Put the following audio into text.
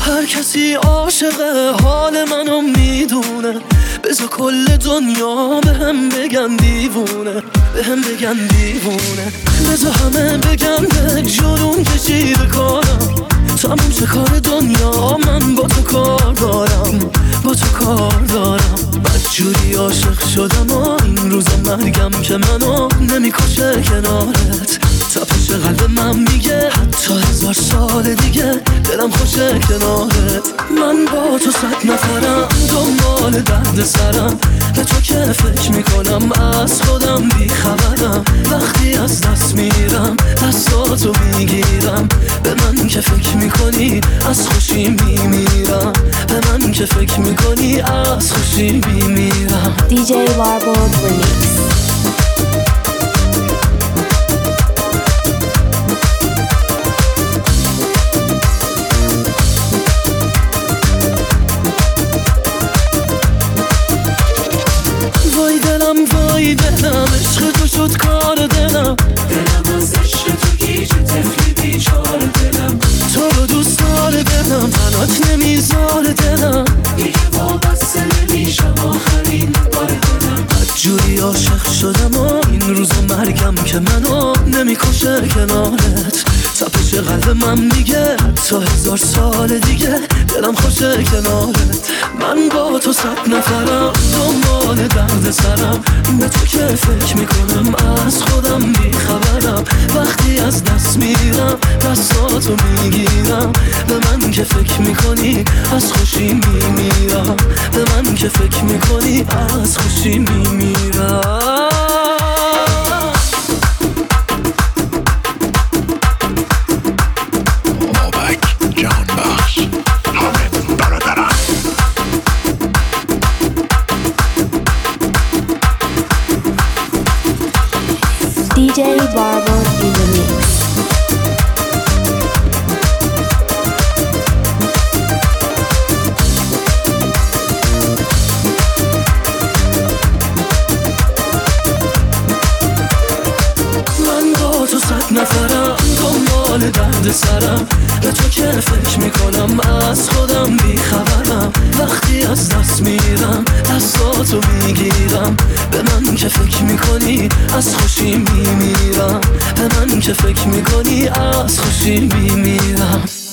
هر کسی عاشق حال منو میدونه، بذار کل دنیا بهم بگن دیوونه، بهم بگن دیوونه، بذار همه بگن به جنون کشیده کارم، تموم چه کار دنیا، من با تو کار دارم، با تو کار دارم. بدجوری عاشق شدم و این روزا مرگم که منو نمیکشه کنارت. تپش قلب من میگه حتی 1000 سال دیگه دلم خوشه کنارت. من با تو 100 نفرم دنبال درد سرم، به تو که فکر میکنم از خودم بیخبرم. وقتی از دست میرم دستاتو میگیرم، به من که فکر میکنی از خوشی میمیرم، به من که فکر میکنی از خوشی میمیرم. DJ Warboard Remix. وای دلم عشق تو شد کار دلم، دلم از عشق تو گیج طفلی بیچار دلم. تو رو دوست داره دلم، تنات نمیذار دلم، دیگه وابسته نمیشم آخرین بار دلم. بدجوری عاشق شدم و این روزا مرگم که منو نمیکشه کنارت. تپش قلب من میگه حتی 1000 سال دیگه دلم خوشه کنارت. من با تو 100 نفرم دنبال درد سرم، به تو که فکر میکنم از خودم بیخبرم. وقتی از دست میرم دستاتو میگیرم، به من که فکر میکنی از خوشی میمیرم، به من که فکر میکنی از خوشی میمیرم. DJ Warboard in the mix. من با تو 100 نفرم دنبال درد سرم، به تو که فکر میکنم از خودم بیخبرم. وقتی از دست میرم دستاتو میگیرم، به من که فکر میکنی از خوشی میمیرم، به من که فکر میکنی از خوشی میمیرم.